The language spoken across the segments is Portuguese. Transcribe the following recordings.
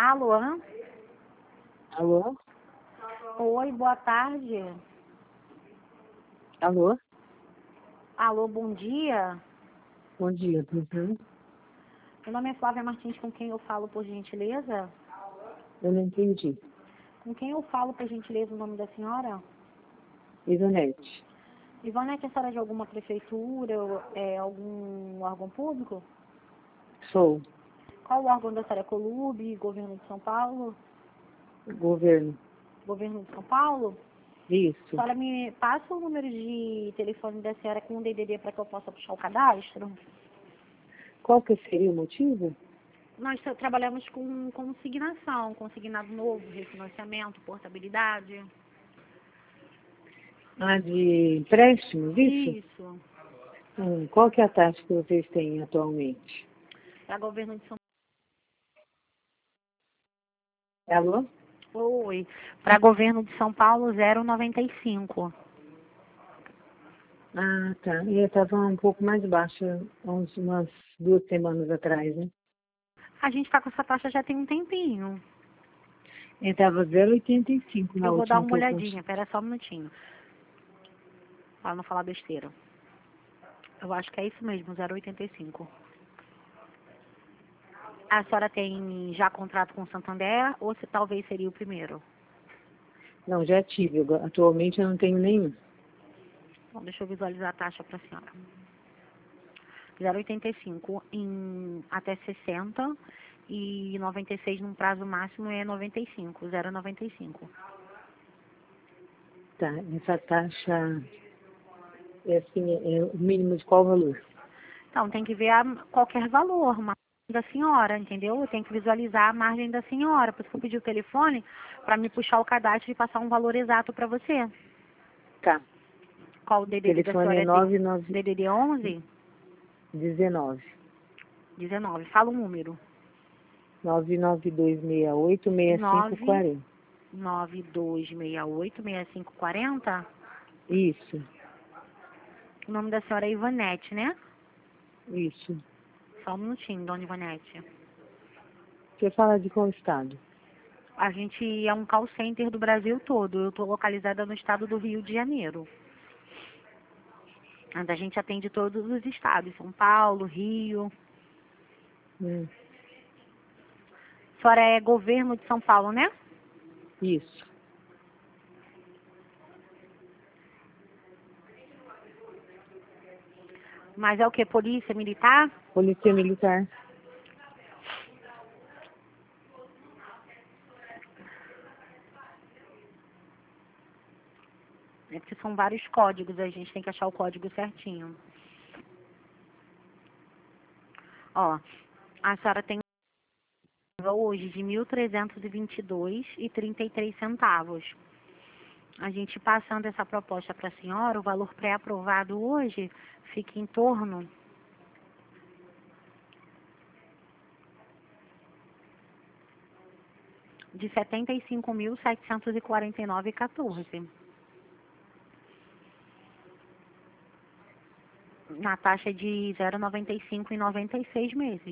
Alô? Alô? Oi, boa tarde. Alô? Alô, bom dia. Bom dia, uhum. Meu nome é Flávia Martins, com quem eu falo, por gentileza? Eu não entendi. Com quem eu falo, por gentileza, o nome da senhora? Ivonete. Ivonete, a senhora é de alguma prefeitura, algum órgão público? Sou Qual o órgão da senhora? Colube, Governo de São Paulo? governo. Governo de São Paulo? A Isso. senhora me passa o número de telefone da senhora com o DDD para que eu possa puxar o cadastro? Qual que seria o motivo? Nós trabalhamos com consignação, consignado novo, refinanciamento, portabilidade. Ah, de empréstimos, isso? Isso. Qual que é a taxa que vocês têm atualmente? Para governo de São Alô? Paulo, oi. Para governo de São Paulo, 0,95. Ah, tá. E eu estava um pouco mais baixa, umas 2 semanas atrás, né? A gente está com essa taxa já tem um tempinho. Eu estava 0,85 na Eu vou dar última uma que eu olhadinha, consegui. pera só um minutinho. Para não falar besteira. Eu acho que é isso mesmo, 0,85. A senhora tem já contrato com o Santander ou se talvez seria o primeiro? Não, já tive. Atualmente eu não tenho nenhum. Bom, deixa eu visualizar a taxa para a senhora. 0,85 em até 60 e 96 num prazo máximo é 95, 0,95. Tá, essa taxa é assim, é o mínimo de qual valor? Então, tem que ver qualquer valor, margem da senhora, entendeu? Eu tenho que visualizar a margem da senhora. Por isso que eu pedi o telefone para me puxar o cadastro e passar um valor exato para você. Tá. Qual o O DDD da telefone senhora? é É nove DDD 11? 19 19. Fala o número. 99268 9 6540. 9268 6540. Isso, O nome da senhora é Ivonete, né? isso. Só um minutinho, dona Ivonete. Você fala de qual estado? A gente é um call center do Brasil todo. Eu estou localizada no estado do Rio de Janeiro. Mas a gente atende todos os estados, São Paulo, Rio. Hum, A senhora é governo de São Paulo, né? isso. Mas é o que? Polícia Militar? Polícia Militar. É porque são vários códigos, a gente tem que achar o código certinho. Ó, a senhora tem hoje de 1.322,33 centavos. A gente passando essa proposta para a senhora, o valor pré-aprovado hoje fica em torno de R$ 75.749,14. Na taxa de 0,95 em 96 meses.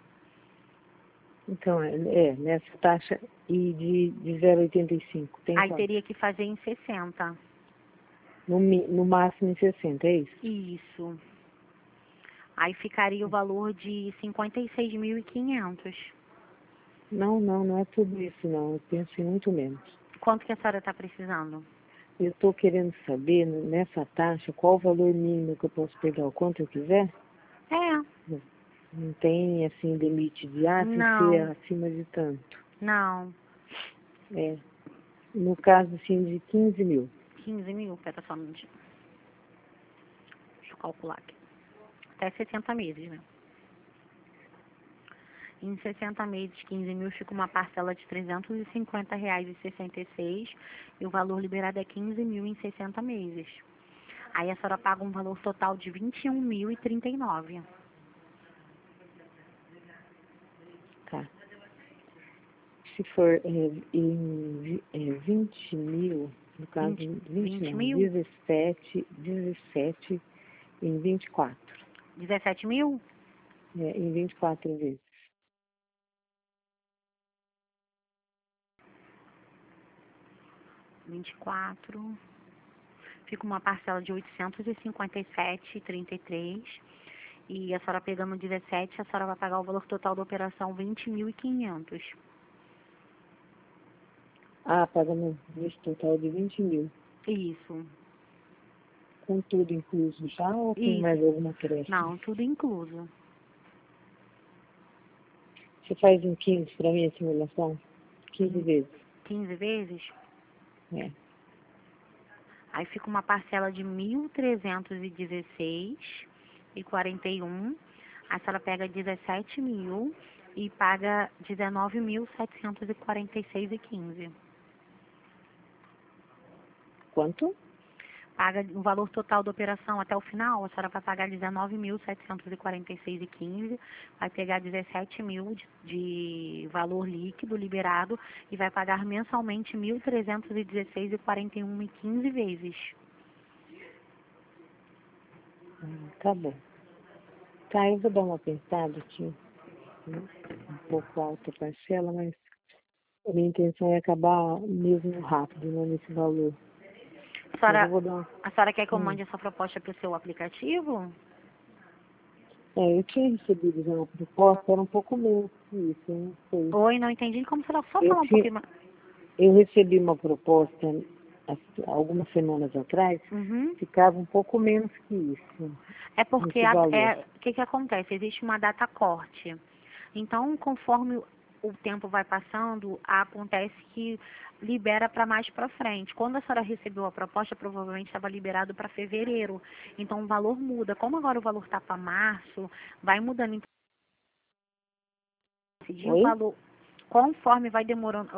Então, nessa taxa e de 0,85. Tem Aí quanto? teria que fazer em 60. No máximo em 60, é isso? Isso. Aí ficaria o valor de 56.500. Não é tudo isso não. Eu penso em muito menos. Quanto que a senhora está precisando? Eu estou querendo saber, nessa taxa, qual o valor mínimo que eu posso pegar o quanto eu quiser? É, Não tem, assim, limite de, tem que ser não, acima de tanto. não. É, no caso, assim, de 15 mil. 15 mil, pera só um minutinho. Deixa eu calcular aqui. Até 60 meses, né? Em 60 meses, 15 mil, fica uma parcela de R$ 350,66 e o valor liberado é 15 mil em 60 meses. Aí a senhora paga um valor total de 21.039. Tá. Se for 20 mil, no caso, 20 20 não, mil? 17 em 24. 17 mil? Em 24 vezes. 24. Fica uma parcela de 857,33. E a senhora pegando 17, a senhora vai pagar o valor total da operação 20.500. Ah, pagamento nesse total de 20 mil. Isso. Com tudo incluso já ou tem Isso. mais alguma creche? Não, tudo incluso. Você faz em 15 para mim a simulação? 15 vezes. 15 vezes? É. Aí fica uma parcela de 1.316,41. A senhora pega 17 mil e paga 19.746,15. Quanto? Paga o valor total da operação até o final, a senhora vai pagar 19.746,15, vai pegar 17 mil de valor líquido liberado e vai pagar mensalmente 1.316,41 em 15 vezes. Tá bom. Tá, eu vou dar uma pensada aqui. Né? Um pouco alta a parcela, mas a minha intenção é acabar mesmo rápido, né, nesse valor. Mas eu vou dar... A senhora quer que eu mande essa proposta para o seu aplicativo? Eu tinha recebido já uma proposta, era um pouco menos que isso, eu não sei. Oi, não entendi. Como será? Só falar um pouquinho mais. Eu recebi uma proposta algumas semanas atrás, Uhum. ficava um pouco menos que isso. É porque Esse valor. o que acontece? Existe uma data corte. Então, conforme o tempo vai passando, acontece que libera para mais para frente. Quando a senhora recebeu a proposta, provavelmente estava liberado para fevereiro. Então, o valor muda. Como agora o valor está para março, vai mudando. Então, decidir o Oi? valor, conforme vai demorando,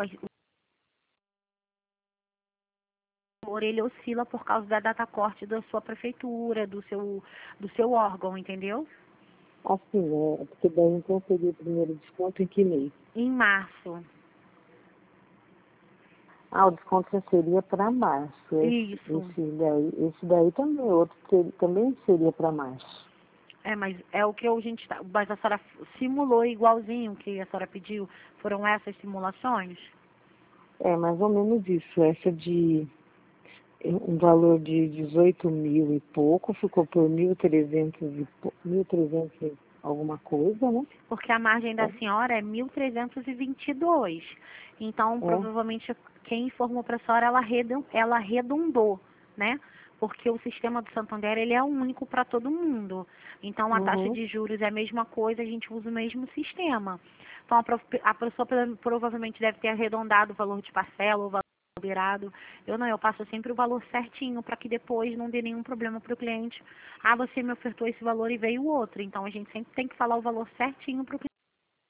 o valor ele oscila por causa da data corte da sua prefeitura, do seu órgão, entendeu? Assim, porque daí então seria o primeiro desconto em que mês? Em março. O desconto já seria para março. Isso. Esse daí também, também seria para março. Mas é o que a gente tá, mas a senhora simulou igualzinho que a senhora pediu? Foram essas simulações? É mais ou menos isso. Essa de um valor de 18 mil e pouco, ficou por 1.300 e alguma coisa, né? Porque a margem da senhora é 1.322. Então, É. provavelmente, quem informou para a senhora, ela arredondou, né? Porque o sistema do Santander, ele é único para todo mundo. Então, a taxa de juros é a mesma coisa, a gente usa o mesmo sistema. Então, a pessoa provavelmente deve ter arredondado o valor de parcela, o valor liberado. Eu passo sempre o valor certinho para que depois não dê nenhum problema para o cliente. Você me ofertou esse valor e veio outro. Então, a gente sempre tem que falar o valor certinho para o cliente.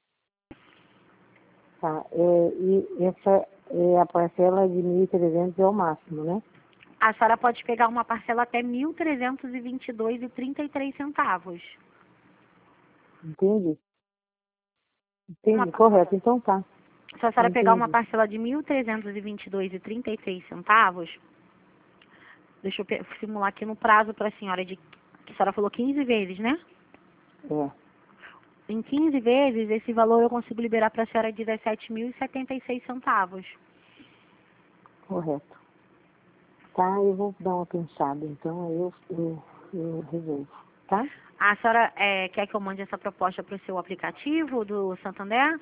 Tá, e essa a parcela de 1.300 é o máximo, né? A senhora pode pegar uma parcela até 1.322,33 centavos. Entendi? Entendi, correto. Então tá. Se a senhora pegar uma Entendi. parcela de 1.322,33 centavos, deixa eu simular aqui no prazo para a senhora, que a senhora falou 15 vezes, né? É, Em 15 vezes, esse valor eu consigo liberar para a senhora 17.076 centavos. correto. Tá, eu vou dar uma pensada, então aí eu resolvo, tá? A senhora quer que eu mande essa proposta para o seu aplicativo do Santander?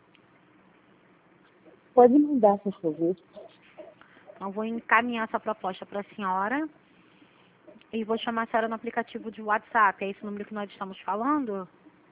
Pode mandar, por favor. Então, vou encaminhar essa proposta para a senhora e vou chamar a senhora no aplicativo de WhatsApp. É esse número que nós estamos falando?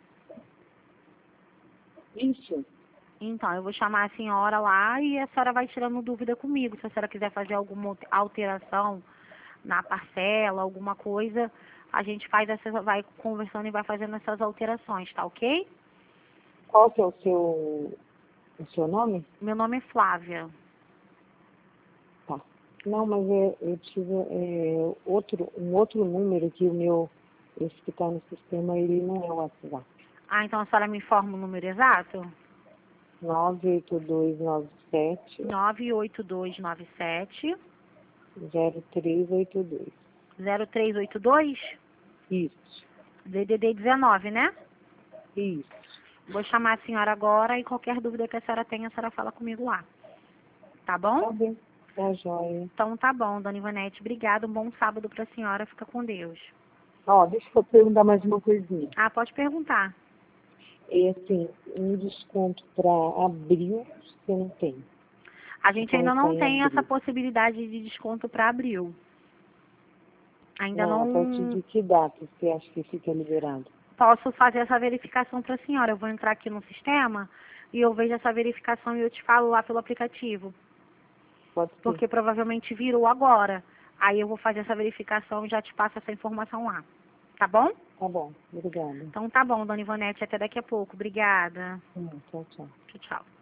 Isso. Então, eu vou chamar a senhora lá e a senhora vai tirando dúvida comigo. Se a senhora quiser fazer alguma alteração na parcela, alguma coisa, a gente vai conversando e vai fazendo essas alterações, tá ok? Qual que é o seu nome? Meu nome é Flávia. Tá. Não, mas eu tive um outro número que esse que está no sistema, ele não é o WhatsApp. Então a senhora me informa o número exato? 98297 98297 0382. 0382 Isso. DDD 19, né? Isso. Vou chamar a senhora agora e qualquer dúvida que a senhora tenha, a senhora fala comigo lá. Tá bom? Tá bem. Tá joia. Então tá bom, dona Ivonete. Obrigada. Um bom sábado para a senhora. Fica com Deus. Ó, deixa eu perguntar mais uma coisinha. Ah, pode perguntar. É assim, um desconto para abril, você não tem. A gente ainda Começar não em tem essa abril. possibilidade de desconto para abril. Ainda Não, a partir não de que data você acha que fica liberado? posso fazer essa verificação para a senhora. Eu vou entrar aqui no sistema e eu vejo essa verificação e eu te falo lá pelo aplicativo. Pode ser. Porque provavelmente virou agora. Aí eu vou fazer essa verificação e já te passo essa informação lá. Tá bom? Tá bom, obrigada. Então tá bom, dona Ivonete. Até daqui a pouco. Obrigada. Tchau, tchau. Tchau, tchau.